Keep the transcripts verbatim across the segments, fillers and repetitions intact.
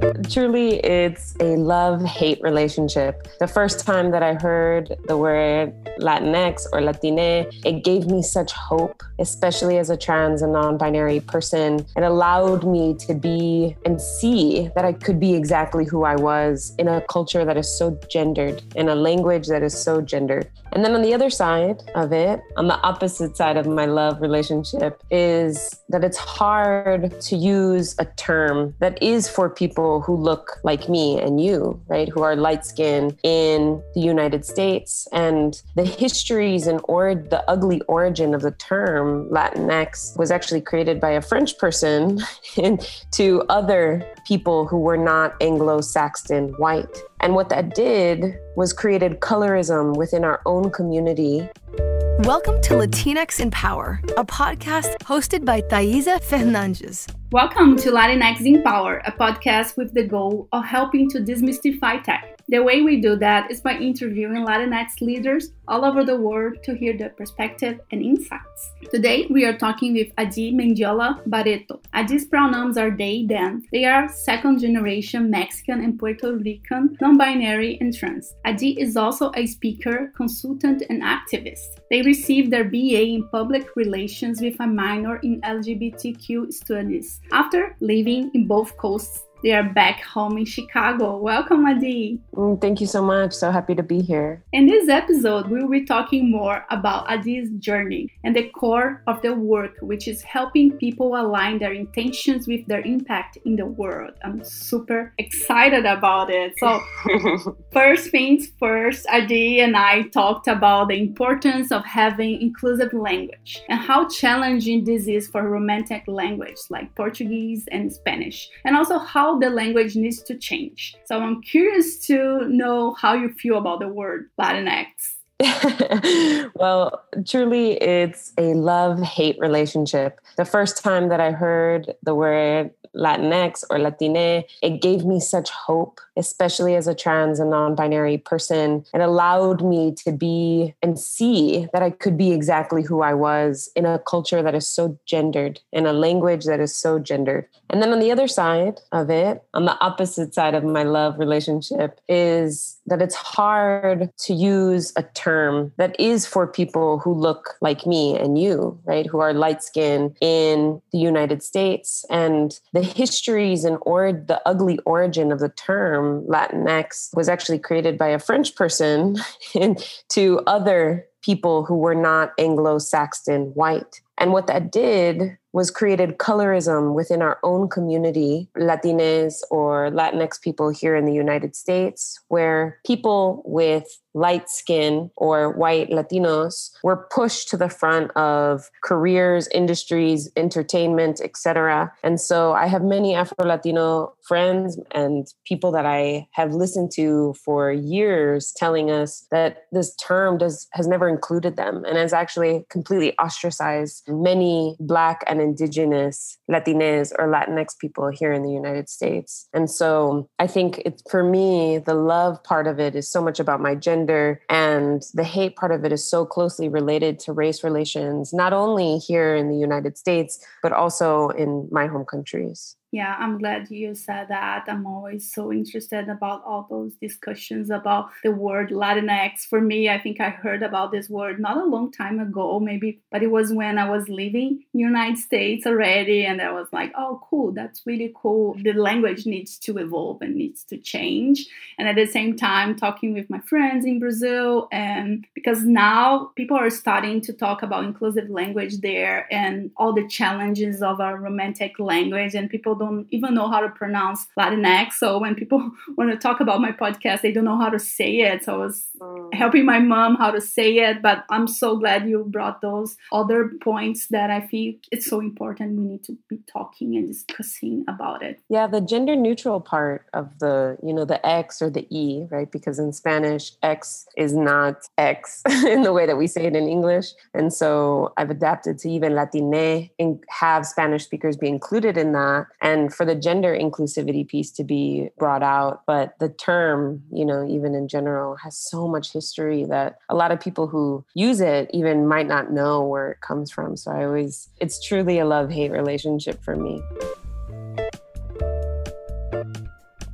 Truly, it's a love-hate relationship. The first time that I heard the word Latinx or Latine, it gave me such hope, especially as a trans and non-binary person. It allowed me to be and see that I could be exactly who I was in a culture that is so gendered, in a language that is so gendered. And then on the other side of it, on the opposite side of my love relationship, is that it's hard to use a term that is for people who look like me and you, right? Who are light-skinned in the United States. And the histories and or the ugly origin of the term Latinx was actually created by a French person to other people who were not Anglo-Saxon white. And what that did was created colorism within our own community. Welcome to Latinx in Power, a podcast hosted by Thaisa Fernandes. Welcome to Latinx in Power, a podcast with the goal of helping to demystify tech. The way we do that is by interviewing Latinx leaders all over the world to hear their perspective and insights. Today, we are talking with Adi Mendiola Barreto. Adi's pronouns are they, them. They are second-generation Mexican and Puerto Rican, non-binary and trans. Adi is also a speaker, consultant, and activist. They received their B A in Public Relations with a minor in L G B T Q studies. After living in both coasts, they are back home in Chicago. Welcome, Adi. Mm, thank you so much. So happy to be here. In this episode, we will be talking more about Adi's journey and the core of the work, which is helping people align their intentions with their impact in the world. I'm super excited about it. So first things first, Adi and I talked about the importance of having inclusive language and how challenging this is for romantic language like Portuguese and Spanish, and also how the language needs to change. So I'm curious to know how you feel about the word Latinx. Well, truly, it's a love-hate relationship. The first time that I heard the word Latinx or Latine, it gave me such hope, especially as a trans and non-binary person. It allowed me to be and see that I could be exactly who I was in a culture that is so gendered, in a language that is so gendered. And then on the other side of it, on the opposite side of my love relationship, is that it's hard to use a term that is for people who look like me and you, right? Who are light-skinned in the United States. And the histories and or the ugly origin of the term Latinx was actually created by a French person to other people who were not Anglo-Saxon white. And what that did was created colorism within our own community, Latines or Latinx people here in the United States, where people with light skin or white Latinos were pushed to the front of careers, industries, entertainment, et cetera. And so I have many Afro-Latino friends and people that I have listened to for years telling us that this term does has never included them and has actually completely ostracized many Black and Indigenous Latines or Latinx people here in the United States. And so I think it's, for me, the love part of it is so much about my gender, and the hate part of it is so closely related to race relations, not only here in the United States, but also in my home countries. Yeah, I'm glad you said that. I'm always so interested about all those discussions about the word Latinx. For me, I think I heard about this word not a long time ago, maybe, but it was when I was living in the United States already. And I was like, oh, cool, that's really cool. The language needs to evolve and needs to change. And at the same time, talking with my friends in Brazil, and because now people are starting to talk about inclusive language there and all the challenges of our romantic language, and people don't even know how to pronounce Latinx. So when people want to talk about my podcast, they don't know how to say it. So I was mm. helping my mom how to say it. But I'm so glad you brought those other points that I think it's so important. We need to be talking and discussing about it. Yeah, the gender neutral part of the, you know, the X or the E, right? Because in Spanish, X is not X in the way that we say it in English. And so I've adapted to even Latine and have Spanish speakers be included in that. And for the gender inclusivity piece to be brought out. But the term, you know, even in general, has so much history that a lot of people who use it even might not know where it comes from. So I always, it's truly a love-hate relationship for me.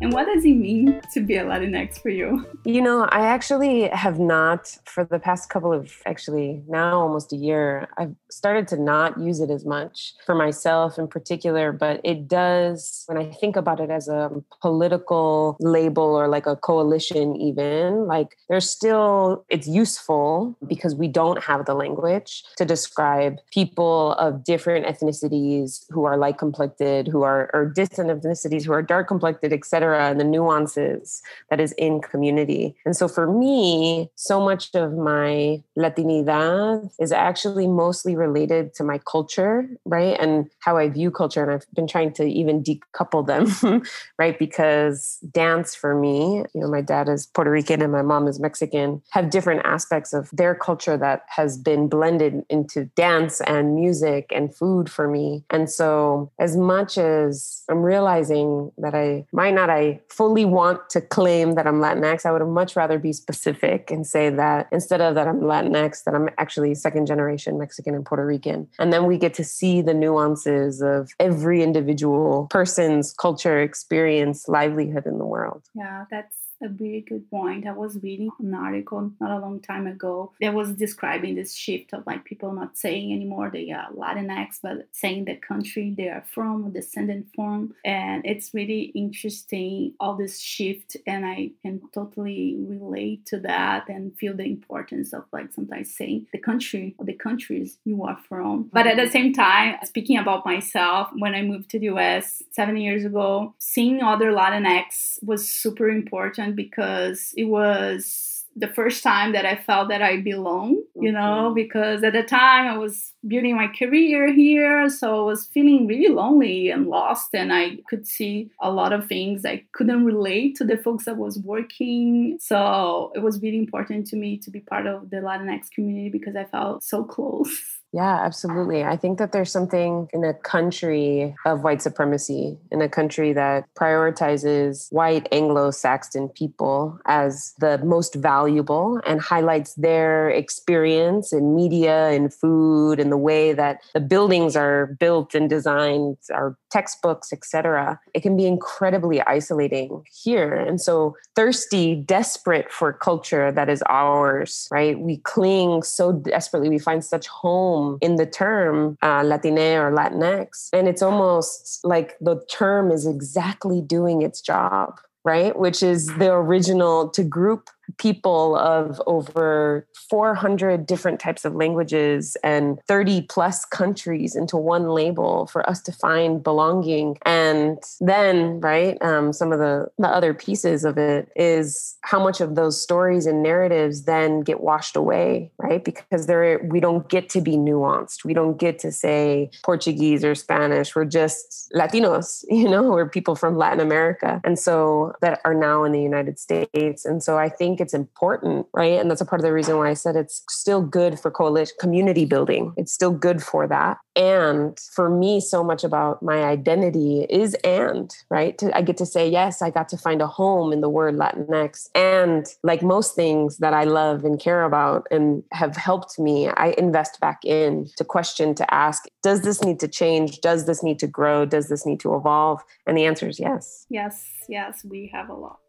And what does it mean to be a Latinx for you? You know, I actually have not, for the past couple of, actually now almost a year, I've started to not use it as much for myself in particular, but it does, when I think about it as a political label or like a coalition even, like there's still, it's useful because we don't have the language to describe people of different ethnicities who are light complected, who are, or distant ethnicities who are dark complected, et cetera, and the nuances that is in community. And so for me, so much of my Latinidad is actually mostly related to my culture, right? And how I view culture. And I've been trying to even decouple them, right? Because dance for me, you know, my dad is Puerto Rican and my mom is Mexican, have different aspects of their culture that has been blended into dance and music and food for me. And so as much as I'm realizing that I might not, I fully want to claim that I'm Latinx, I would much rather be specific and say that instead of that I'm Latinx, that I'm actually second generation Mexican and Puerto Rican. And then we get to see the nuances of every individual person's culture, experience, livelihood in the world. Yeah, that's a really good point. I was reading an article not a long time ago that was describing this shift of like people not saying anymore they are Latinx, but saying the country they are from, or descendant from. And it's really interesting, all this shift. And I can totally relate to that and feel the importance of like sometimes saying the country or the countries you are from. But at the same time, speaking about myself, when I moved to the U S seven years ago, seeing other Latinx was super important because it was the first time that I felt that I belong, you know, because at the time I was building my career here. So I was feeling really lonely and lost. And I could see a lot of things I couldn't relate to the folks that was working. So it was really important to me to be part of the Latinx community because I felt so close. Yeah, absolutely. I think that there's something in a country of white supremacy, in a country that prioritizes white Anglo-Saxon people as the most valuable and highlights their experience in media and food and the way that the buildings are built and designed, our textbooks, et cetera. It can be incredibly isolating here. And so thirsty, desperate for culture that is ours, right? We cling so desperately. We find such home in the term uh, Latine or Latinx. And it's almost like the term is exactly doing its job, right? Which is the original to group people of over four hundred different types of languages and thirty plus countries into one label for us to find belonging. And then, right, um, some of the, the other pieces of it is how much of those stories and narratives then get washed away, right? Because there we don't get to be nuanced. We don't get to say Portuguese or Spanish. We're just Latinos, you know, we're people from Latin America. And so that are now in the United States. And so I think it's important, right? And that's a part of the reason why I said it's still good for coalition community building. It's still good for that. And for me, so much about my identity is and, right? To, I get to say, yes, I got to find a home in the word Latinx. And like most things that I love and care about and have helped me, I invest back in to question, to ask, does this need to change? Does this need to grow? Does this need to evolve? And the answer is yes. Yes, yes, we have a lot.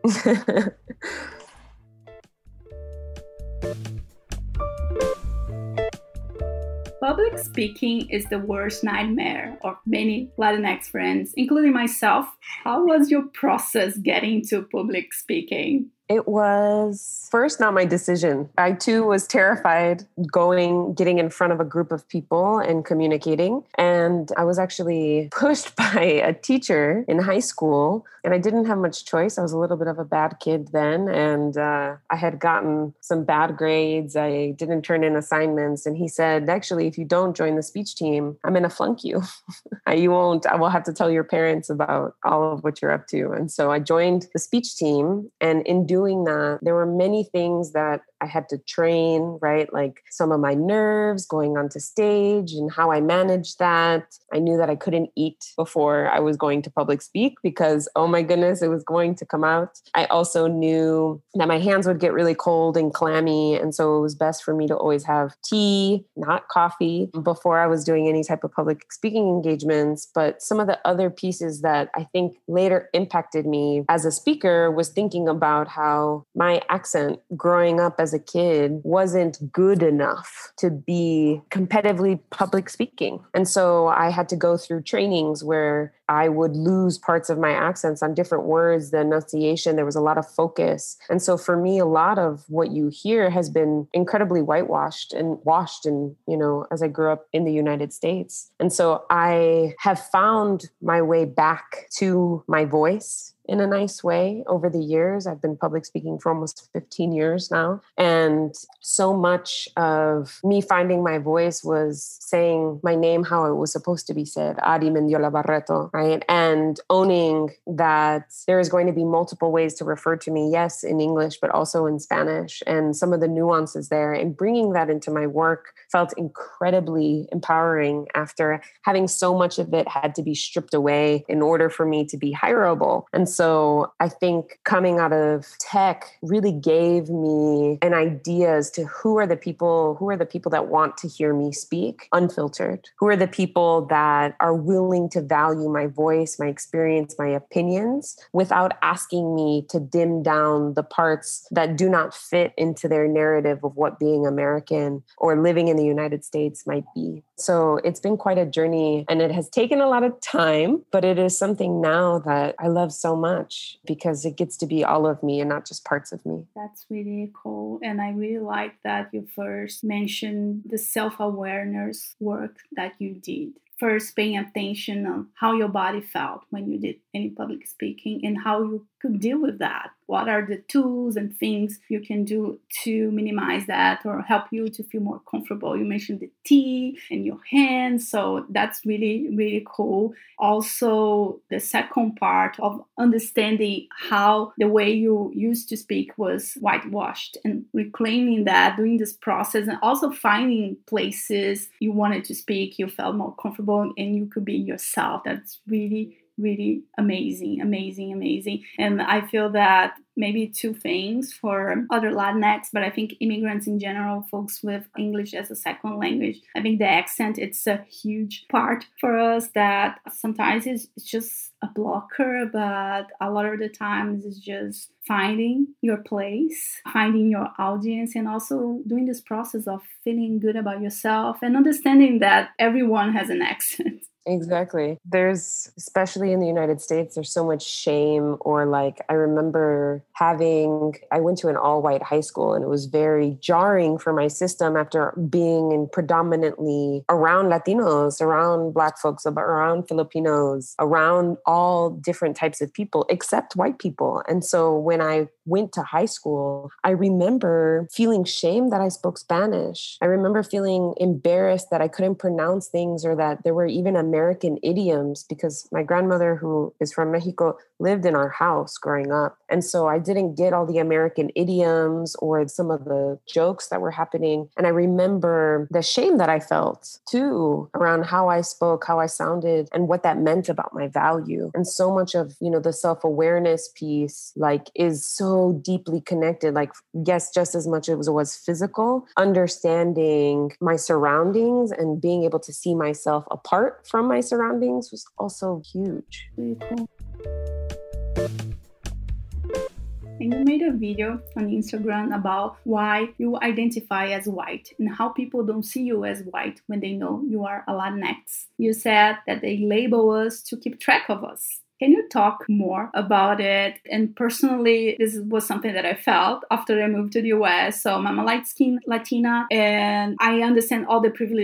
Public speaking is the worst nightmare of many Latinx friends, including myself. How was your process getting to public speaking? It was first not my decision. I too was terrified going, getting in front of a group of people and communicating. And I was actually pushed by a teacher in high school, and I didn't have much choice. I was a little bit of a bad kid then, and uh, I had gotten some bad grades. I didn't turn in assignments. And he said, actually, if you don't join the speech team, I'm going to flunk you. You won't, I will have to tell your parents about all of what you're up to. And so I joined the speech team, and in doing that, there were many things that I had to train, right? Like some of my nerves going onto stage and how I managed that. I knew that I couldn't eat before I was going to public speak because, oh my goodness, it was going to come out. I also knew that my hands would get really cold and clammy. And so it was best for me to always have tea, not coffee, before I was doing any type of public speaking engagements. But some of the other pieces that I think later impacted me as a speaker was thinking about how my accent growing up as a kid wasn't good enough to be competitively public speaking. And so I had to go through trainings where I would lose parts of my accents on different words, the enunciation, there was a lot of focus. And so for me, a lot of what you hear has been incredibly whitewashed and washed and, you know, as I grew up in the United States. And so I have found my way back to my voice in a nice way over the years. I've been public speaking for almost fifteen years now. And so much of me finding my voice was saying my name how it was supposed to be said, Adi Mendiola Barreto, right? And owning that there is going to be multiple ways to refer to me, yes, in English, but also in Spanish, and some of the nuances there. And bringing that into my work felt incredibly empowering after having so much of it had to be stripped away in order for me to be hireable. And so I think coming out of tech really gave me an idea as to who are the people, who are the people that want to hear me speak unfiltered, who are the people that are willing to value my voice, my experience, my opinions, without asking me to dim down the parts that do not fit into their narrative of what being American or living in the United States might be. So it's been quite a journey, and it has taken a lot of time, but it is something now that I love so much because it gets to be all of me and not just parts of me. That's really cool. And I really like that you first mentioned the self-awareness work that you did. First, paying attention on how your body felt when you did any public speaking and how you could deal with that. What are the tools and things you can do to minimize that or help you to feel more comfortable? You mentioned the tea and your hands, so that's really, really cool. Also, the second part of understanding how the way you used to speak was whitewashed and reclaiming that, doing this process, and also finding places you wanted to speak, you felt more comfortable and you could be yourself. That's really, really amazing, amazing, amazing. And I feel that maybe two things for other Latinx, but I think immigrants in general, folks with English as a second language, I think the accent, it's a huge part for us that sometimes it's just a blocker, but a lot of the times it's just finding your place, finding your audience, and also doing this process of feeling good about yourself and understanding that everyone has an accent. Exactly. There's, especially in the United States, there's so much shame, or like, I remember having, I went to an all-white high school and it was very jarring for my system after being in predominantly around Latinos, around Black folks, around Filipinos, around all different types of people, except white people. And so when I went to high school, I remember feeling shame that I spoke Spanish. I remember feeling embarrassed that I couldn't pronounce things, or that there were even American idioms, because my grandmother, who is from Mexico, lived in our house growing up. And so I didn't get all the American idioms or some of the jokes that were happening. And I remember the shame that I felt too around how I spoke, how I sounded, and what that meant about my value. And so much of, you know, the self-awareness piece, like, is so deeply connected. Like, yes, just as much as it was physical, understanding my surroundings and being able to see myself apart from my surroundings was also huge. Really cool. And you made a video on Instagram about why you identify as white and how people don't see you as white when they know you are a Latinx. You said that they label us to keep track of us. Can you talk more about it? And personally, this was something that I felt after I moved to the U S. So I'm a light-skinned Latina, and I understand all the privileges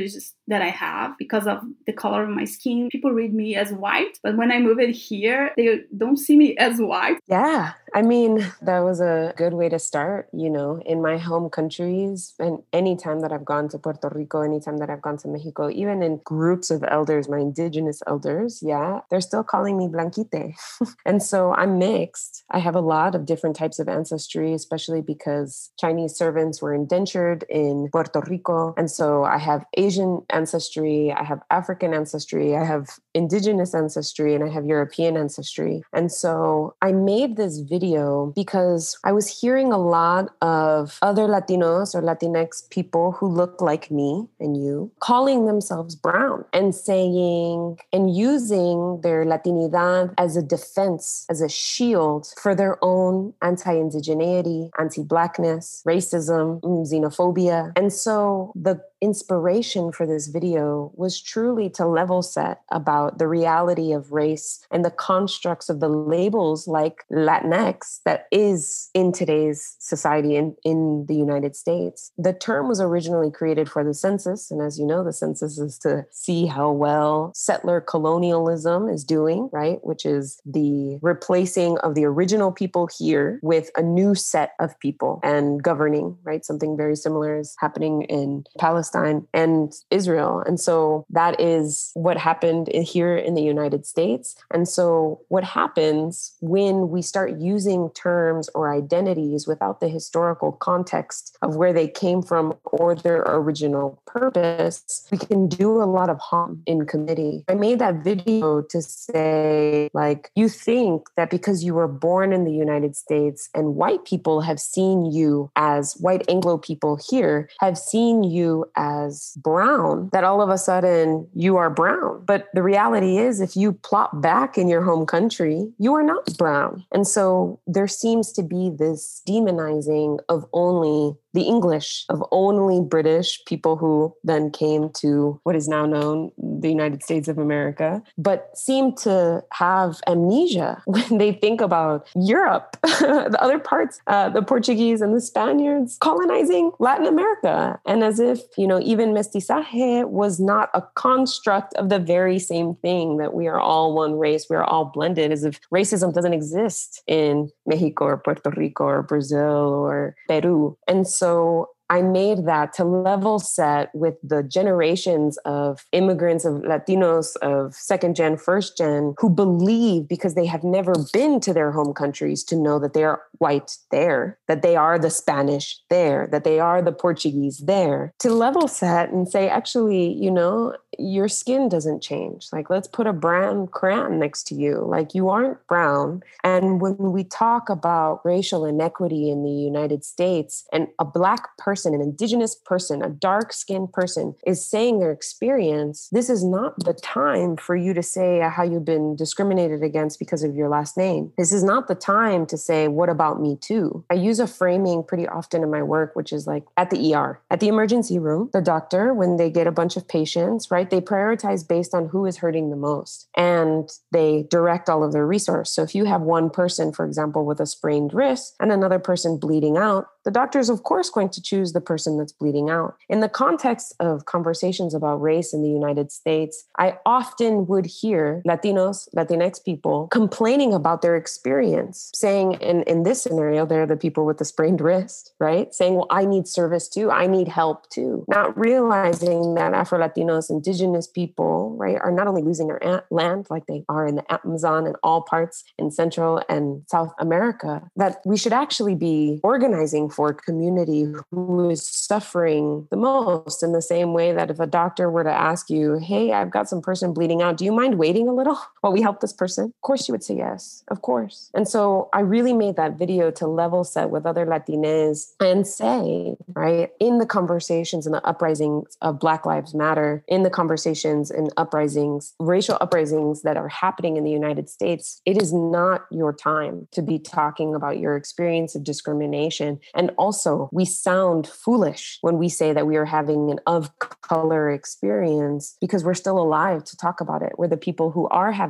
that I have because of the color of my skin. People read me as white, but when I move it here, they don't see me as white. Yeah. I mean, that was a good way to start, you know, in my home countries. And anytime that I've gone to Puerto Rico, anytime that I've gone to Mexico, even in groups of elders, my indigenous elders, yeah, they're still calling me Blanquite. And so I'm mixed. I have a lot of different types of ancestry, especially because Chinese servants were indentured in Puerto Rico. And so I have Asian ancestry, I have African ancestry, I have indigenous ancestry, and I have European ancestry. And so I made this video because I was hearing a lot of other Latinos or Latinx people who look like me and you calling themselves brown and saying and using their Latinidad as a defense, as a shield for their own anti-indigeneity, anti-Blackness, racism, xenophobia. And so the inspiration for this video was truly to level set about the reality of race and the constructs of the labels like Latinx that is in today's society in, in the United States. The term was originally created for the census. And as you know, the census is to see how well settler colonialism is doing, right? Which is the replacing of the original people here with a new set of people and governing, right? Something very similar is happening in Palestine and Israel. And so that is what happened here in the United States. And so what happens when we start using terms or identities without the historical context of where they came from or their original purpose, we can do a lot of harm in committee. I made that video to say, like, you think that because you were born in the United States and white people have seen you as white Anglo people here have seen you as brown, that all of a sudden you are brown. But the reality is, if you plop back in your home country, you are not brown. And so there seems to be this demonizing of only the English, of only British people who then came to what is now known the United States of America, but seem to have amnesia when they think about Europe, the other parts, uh, the Portuguese and the Spaniards colonizing Latin America. And as if, you know, even mestizaje was not a construct of the very same thing, that we are all one race, we are all blended, as if racism doesn't exist in Mexico or Puerto Rico or Brazil or Peru. And so So I made that to level set with the generations of immigrants, of Latinos, of second gen, first gen, who believe, because they have never been to their home countries, to know that they are white there, that they are the Spanish there, that they are the Portuguese there, to level set and say, actually, you know, your skin doesn't change. Like, let's put a brown crayon next to you. Like, you aren't brown. And when we talk about racial inequity in the United States, and a Black person, an indigenous person, a dark-skinned person is saying their experience, this is not the time for you to say how you've been discriminated against because of your last name. This is not the time to say, what about me too? I use a framing pretty often in my work, which is like at the E R, at the emergency room, the doctor, when they get a bunch of patients, right, they prioritize based on who is hurting the most, and they direct all of their resources. So if you have one person, for example, with a sprained wrist and another person bleeding out, the doctor is, of course, going to choose the person that's bleeding out. In the context of conversations about race in the United States, I often would hear Latinos, Latinx people complaining about their experience, saying, in, in this scenario, they're the people with the sprained wrist, right? Saying, well, I need service too. I need help too. Not realizing that Afro-Latinos, indigenous people, right, are not only losing their land like they are in the Amazon and all parts in Central and South America, that we should actually be organizing for a community who is suffering the most, in the same way that if a doctor were to ask you, hey, I've got some person bleeding out, do you mind waiting a little while we help this person? Of course you would say yes, of course. And so I really made that video to level set with other Latinas and say, right, in the conversations and the uprisings of Black Lives Matter, in the conversations and uprisings, racial uprisings that are happening in the United States, it is not your time to be talking about your experience of discrimination. And also, we sound foolish when we say that we are having an of color experience, because we're still alive to talk about it. We're the people who are having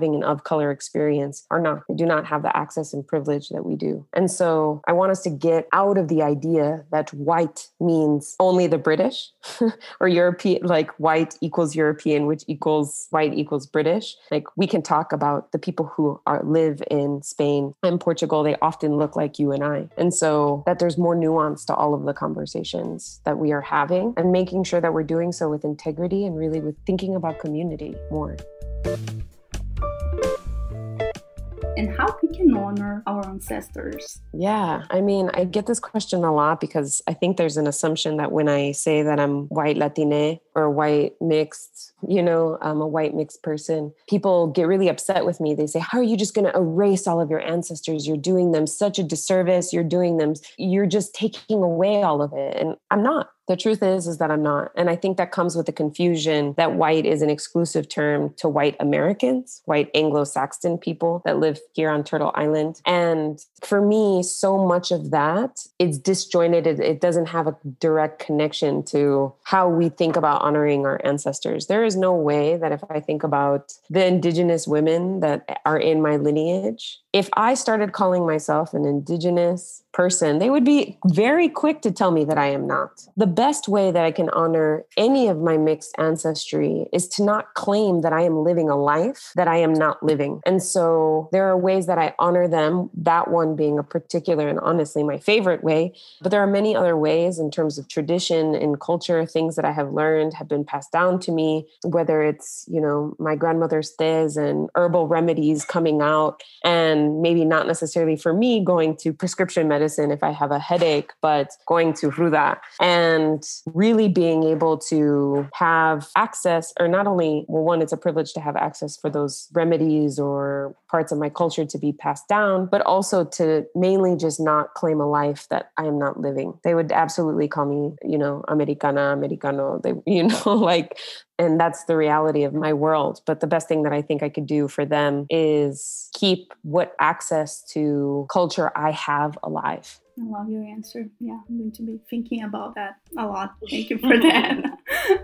having an of color experience are not. They do not have the access and privilege that we do. And so I want us to get out of the idea that white means only the British or European, like white equals European, which equals white equals British. Like we can talk about the people who are live in Spain and Portugal. They often look like you and I. And so that there's more nuance to all of the conversations that we are having and making sure that we're doing so with integrity and really with thinking about community more. And how we can honor our ancestors. Yeah, I mean, I get this question a lot because I think there's an assumption that when I say that I'm white Latine or white mixed, you know, I'm a white mixed person, people get really upset with me. They say, how are you just going to erase all of your ancestors? You're doing them such a disservice. You're doing them, you're just taking away all of it. And I'm not. The truth is, is that I'm not. And I think that comes with the confusion that white is an exclusive term to white Americans, white Anglo-Saxon people that live here on Turtle Island. And for me, so much of that, it's disjointed. It, it doesn't have a direct connection to how we think about honoring our ancestors. There is no way that if I think about the indigenous women that are in my lineage, if I started calling myself an indigenous person, they would be very quick to tell me that I am not. The best way that I can honor any of my mixed ancestry is to not claim that I am living a life that I am not living. And so there are ways that I honor them, that one being a particular and honestly my favorite way. But there are many other ways in terms of tradition and culture, things that I have learned have been passed down to me, whether it's, you know, my grandmother's tés and herbal remedies coming out, and maybe not necessarily for me going to prescription medicine if I have a headache, but going to ruda, and really being able to have access, or not only, well, one, it's a privilege to have access for those remedies or parts of my culture to be passed down, but also to mainly just not claim a life that I am not living. They would absolutely call me, you know, Americana, Americano, they, you know, like, and that's the reality of my world. But the best thing that I think I could do for them is keep what access to culture I have alive. I love your answer. Yeah, I'm going to be thinking about that a lot. Thank you for that.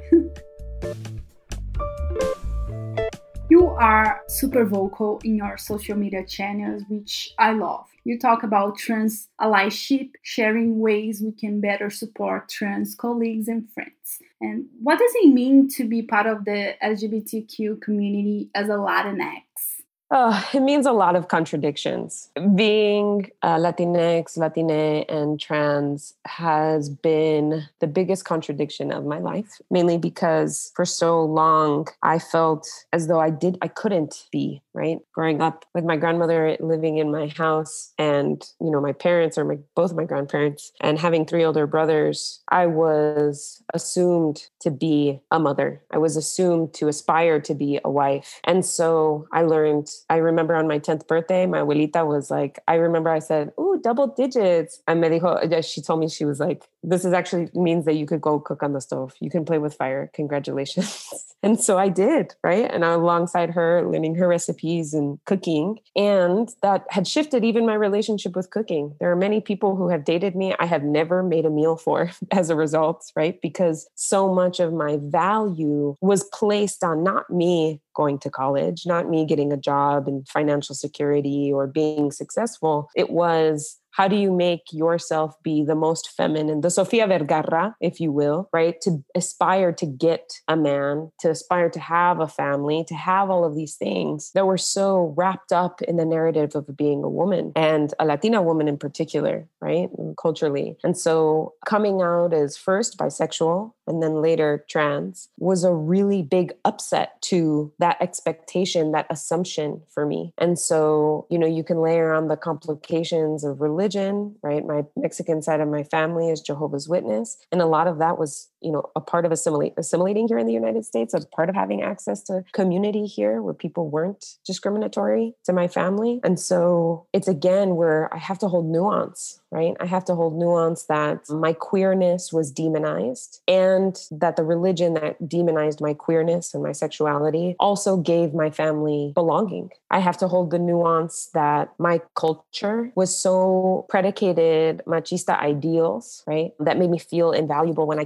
You are super vocal in your social media channels, which I love. You talk about trans allyship, sharing ways we can better support trans colleagues and friends. And what does it mean to be part of the L G B T Q community as a Latinx? Oh, it means a lot of contradictions. Being uh, Latinx, Latine, and trans has been the biggest contradiction of my life, mainly because for so long I felt as though I did, I couldn't be, right? Growing up with my grandmother living in my house and, you know, my parents or my, both my grandparents, and having three older brothers, I was assumed to be a mother. I was assumed to aspire to be a wife. And so I learned, I remember on my tenth birthday, my abuelita was like, I remember I said, ooh, double digits. And me dijo, she told me, she was like, this is actually means that you could go cook on the stove. You can play with fire. Congratulations. And so I did, right? And I, alongside her, learning her recipes and cooking. And that had shifted even my relationship with cooking. There are many people who have dated me I have never made a meal for as a result, right? Because so much of my value was placed on not me going to college, not me getting a job and financial security or being successful. It was, how do you make yourself be the most feminine, the Sofia Vergara, if you will, right? To aspire to get a man, to aspire to have a family, to have all of these things that were so wrapped up in the narrative of being a woman, and a Latina woman in particular, right? Culturally. And so coming out as first bisexual and then later trans was a really big upset to that expectation, that assumption for me. And so, you know, you can layer on the complications of religion, right? My Mexican side of my family is Jehovah's Witness. And a lot of that was, you know, a part of assimilate, assimilating here in the United States, a part of having access to community here where people weren't discriminatory to my family. And so it's again where I have to hold nuance, right? I have to hold nuance that my queerness was demonized and that the religion that demonized my queerness and my sexuality also gave my family belonging. I have to hold the nuance that my culture was so predicated machista ideals, right? That made me feel invaluable when I came out.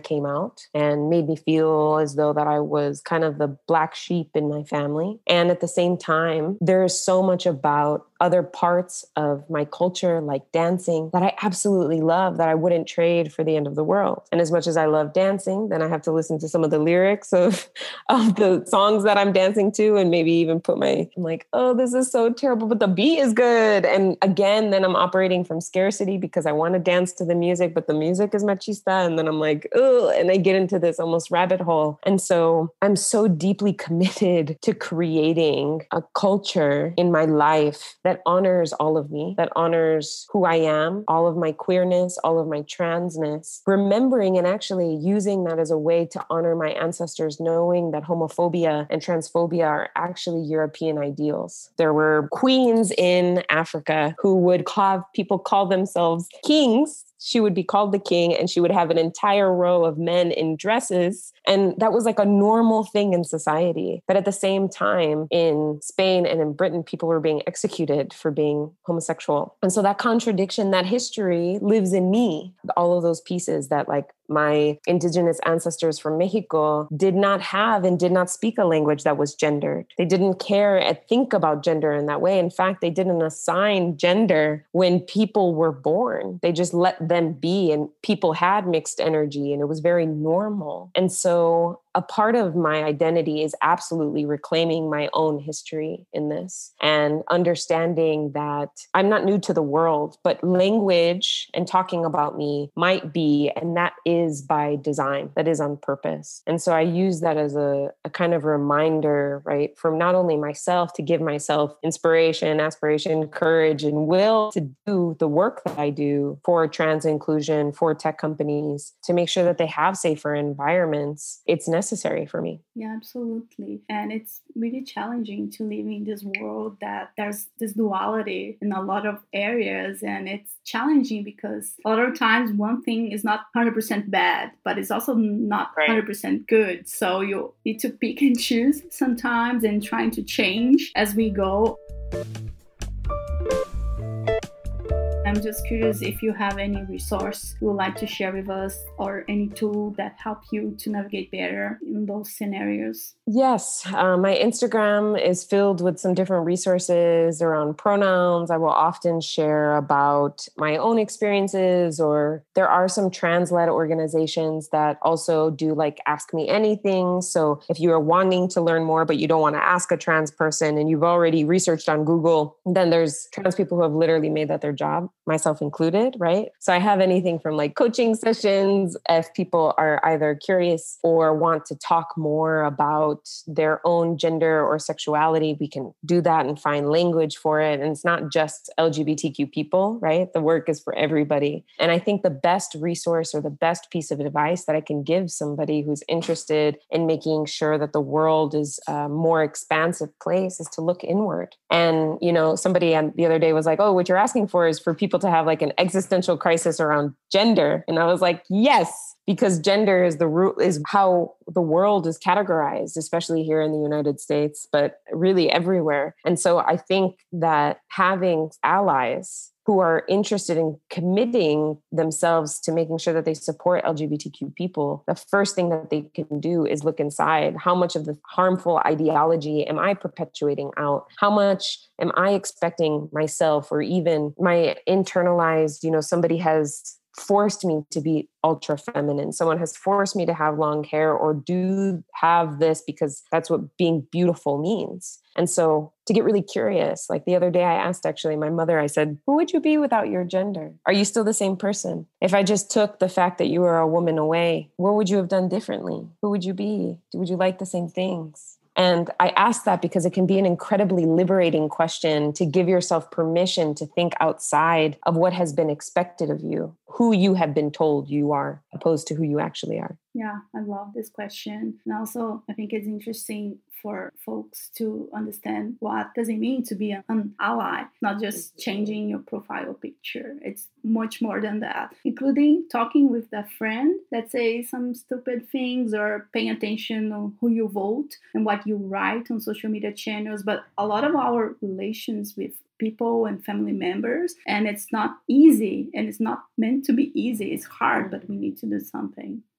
out and made me feel as though that I was kind of the black sheep in my family. And at the same time, there is so much about other parts of my culture, like dancing, that I absolutely love, that I wouldn't trade for the end of the world. And as much as I love dancing, then I have to listen to some of the lyrics of, of the songs that I'm dancing to, and maybe even put my, I'm like, oh, this is so terrible, but the beat is good. And again, then I'm operating from scarcity because I want to dance to the music, but the music is machista. And then I'm like, oh, and I get into this almost rabbit hole. And so I'm so deeply committed to creating a culture in my life that honors all of me, that honors who I am, all of my queerness, all of my transness, remembering and actually using that as a way to honor my ancestors, knowing that homophobia and transphobia are actually European ideals. There were queens in Africa who would have people call themselves kings. She would be called the king, and she would have an entire row of men in dresses. And that was like a normal thing in society. But at the same time, in Spain and in Britain, people were being executed for being homosexual. And so that contradiction, that history lives in me. All of those pieces that like my indigenous ancestors from Mexico did not have and did not speak a language that was gendered. They didn't care and think about gender in that way. In fact, they didn't assign gender when people were born. They just let them be, and people had mixed energy, and it was very normal. And so a part of my identity is absolutely reclaiming my own history in this and understanding that I'm not new to the world, but language and talking about me might be, and that is by design, that is on purpose. And so I use that as a, a kind of reminder, right, from not only myself to give myself inspiration, aspiration, courage, and will to do the work that I do for trans inclusion, for tech companies, to make sure that they have safer environments. It's necessary. necessary for me. Yeah, absolutely. And it's really challenging to live in this world that there's this duality in a lot of areas. And it's challenging because a lot of times one thing is not one hundred percent bad, but it's also not right. one hundred percent good. So you need to pick and choose sometimes and trying to change as we go. I'm just curious if you have any resource you would like to share with us, or any tool that help you to navigate better in those scenarios. Yes. Uh, my Instagram is filled with some different resources around pronouns. I will often share about my own experiences, or there are some trans-led organizations that also do like Ask Me Anything. So if you are wanting to learn more, but you don't want to ask a trans person and you've already researched on Google, then there's trans people who have literally made that their job, myself included, right? So I have anything from like coaching sessions if people are either curious or want to talk more about their own gender or sexuality. We can do that and find language for it. And it's not just L G B T Q people, right? The work is for everybody. And I think the best resource or the best piece of advice that I can give somebody who's interested in making sure that the world is a more expansive place is to look inward. And, you know, somebody the other day was like, oh, what you're asking for is for people to have like an existential crisis around gender. And I was like, yes, because gender is the root, is how the world is categorized, especially here in the United States, but really everywhere. And so I think that having allies who are interested in committing themselves to making sure that they support L G B T Q people, the first thing that they can do is look inside. How much of the harmful ideology am I perpetuating out? How much am I expecting myself, or even my internalized, you know, somebody has forced me to be ultra feminine. Someone has forced me to have long hair or do have this because that's what being beautiful means. And so to get really curious, like the other day I asked actually my mother, I said, who would you be without your gender? Are you still the same person? If I just took the fact that you were a woman away, what would you have done differently? Who would you be? Would you like the same things? And I ask that because it can be an incredibly liberating question to give yourself permission to think outside of what has been expected of you, who you have been told you are, opposed to who you actually are. Yeah, I love this question. And also, I think it's interesting for folks to understand what does it mean to be an ally, not just changing your profile picture. It's much more than that, including talking with that friend that says some stupid things, or paying attention on who you vote and what you write on social media channels. But a lot of our relations with people and family members, and it's not easy, and it's not meant to be easy. It's hard, but we need to do something.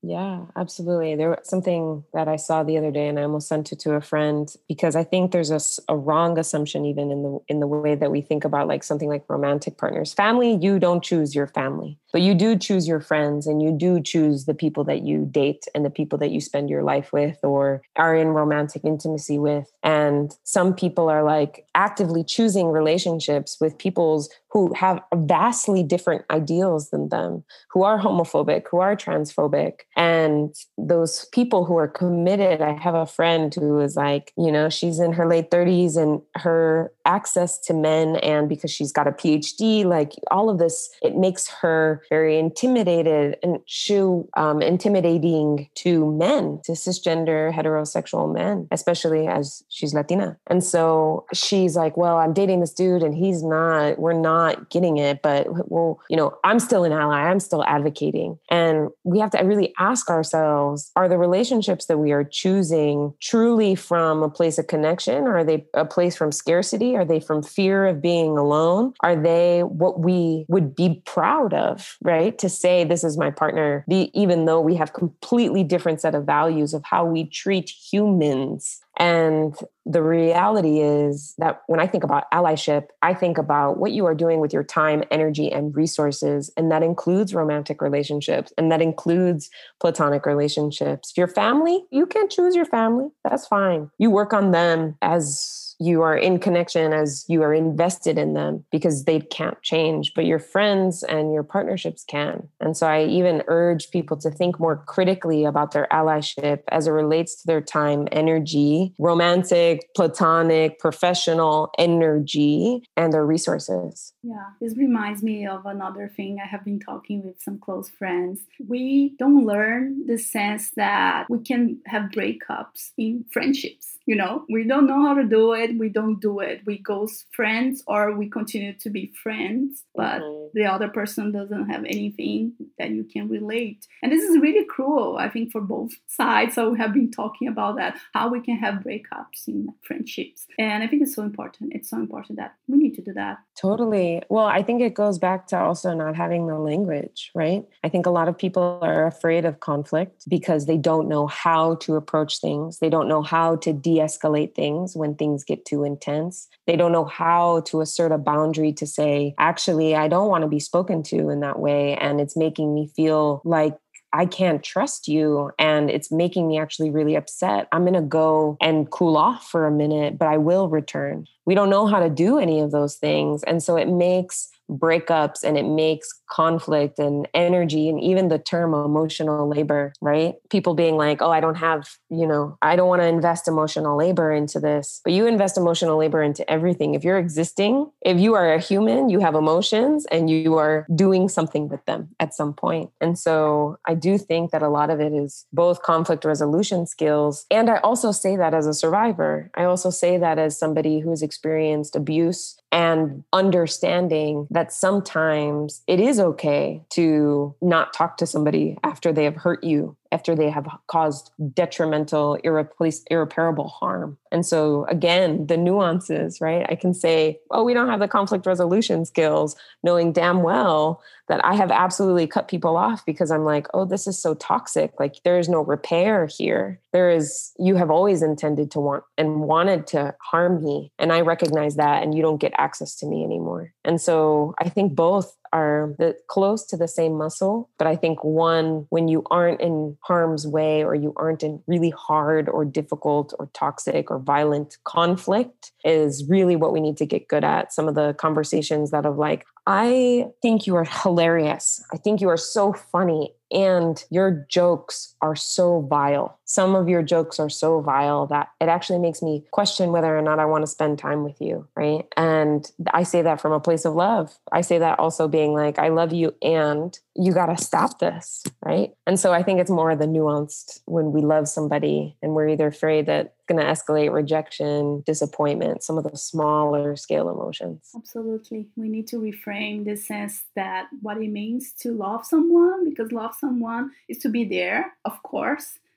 Yeah, absolutely. There was something that I saw the other day and I almost sent it to a friend because I think there's a, a wrong assumption even in the in the way that we think about like something like romantic partners. Family, you don't choose your family, but you do choose your friends and you do choose the people that you date and the people that you spend your life with or are in romantic intimacy with. And some people are like actively choosing relationships with people's who have vastly different ideals than them, who are homophobic, who are transphobic. And those people who are committed, I have a friend who is like, you know, she's in her late thirties and her access to men, and because she's got a P H D, like all of this, it makes her very intimidated and she, um, intimidating to men, to cisgender heterosexual men, especially as she's Latina. And so she's like, well, I'm dating this dude and he's not, we're not getting it, but well, you know, I'm still an ally. I'm still advocating. And we have to really ask ourselves, are the relationships that we are choosing truly from a place of connection? Or are they a place from scarcity? Are they from fear of being alone? Are they what we would be proud of, right? To say, this is my partner, the, even though we have completely different set of values of how we treat humans. And the reality is that when I think about allyship, I think about what you are doing with your time, energy, and resources. And that includes romantic relationships. And that includes platonic relationships. If your family, you can choose your family. That's fine. You work on them as you are in connection, as you are invested in them, because they can't change, but your friends and your partnerships can. And so I even urge people to think more critically about their allyship as it relates to their time, energy, romantic, platonic, professional energy, and their resources. Yeah, this reminds me of another thing. I have been talking with some close friends. We don't learn the sense that we can have breakups in friendships. You know, we don't know how to do it. We don't do it. We go friends or we continue to be friends, but mm-hmm. the other person doesn't have anything that you can relate. And this is really cruel, I think, for both sides. So we have been talking about that, how we can have breakups in friendships. And I think it's so important. It's so important that we need to do that. Totally. Well, I think it goes back to also not having the language, right? I think a lot of people are afraid of conflict because they don't know how to approach things. They don't know how to de-escalate things when things get too intense. They don't know how to assert a boundary to say, actually, I don't want to be spoken to in that way. And it's making me feel like I can't trust you and it's making me actually really upset. I'm going to go and cool off for a minute, but I will return. We don't know how to do any of those things. And so it makes breakups and it makes conflict and energy and even the term emotional labor, right? People being like, oh, I don't have, you know, I don't want to invest emotional labor into this, but you invest emotional labor into everything. If you're existing, if you are a human, you have emotions and you are doing something with them at some point. And so I do think that a lot of it is both conflict resolution skills. And I also say that as a survivor. I also say that as somebody who's experienced abuse and understanding that sometimes it is okay to not talk to somebody after they have hurt you, after they have caused detrimental, irreplace, irreparable harm. And so again, the nuances, right? I can say, oh, we don't have the conflict resolution skills, knowing damn well that I have absolutely cut people off because I'm like, oh, this is so toxic. Like there is no repair here. There is, you have always intended to want and wanted to harm me. And I recognize that and you don't get access to me anymore. And so I think both are the, close to the same muscle. But I think one, when you aren't in harm's way or you aren't in really hard or difficult or toxic or violent conflict is really what we need to get good at. Some of the conversations that have like, I think you are hilarious. I think you are so funny. And your jokes are so vile. Some of your jokes are so vile that it actually makes me question whether or not I want to spend time with you, right? And I say that from a place of love. I say that also being like, I love you and you got to stop this, right? And so I think it's more the nuanced when we love somebody and we're either afraid that it's going to escalate rejection, disappointment, some of the smaller scale emotions. Absolutely. We need to reframe the sense that what it means to love someone, because love someone is to be there, of course,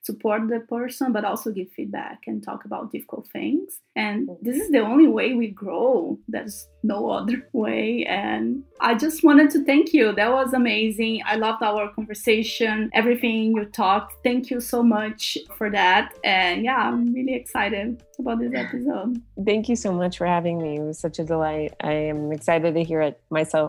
support the person, but also give feedback and talk about difficult things. And this is the only way we grow. There's no other way. And I just wanted to thank you. That was amazing. I loved our conversation, everything you talked. Thank you so much for that. And yeah, I'm really excited about this episode. Thank you so much for having me. It was such a delight. I am excited to hear it myself.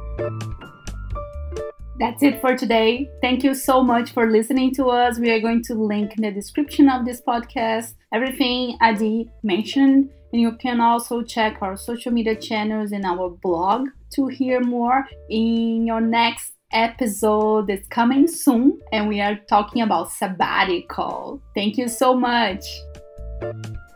That's it for today. Thank you so much for listening to us. We are going to link in the description of this podcast everything Adi mentioned. And you can also check our social media channels and our blog to hear more. In your next episode that's coming soon, and we are talking about sabbatical. Thank you so much.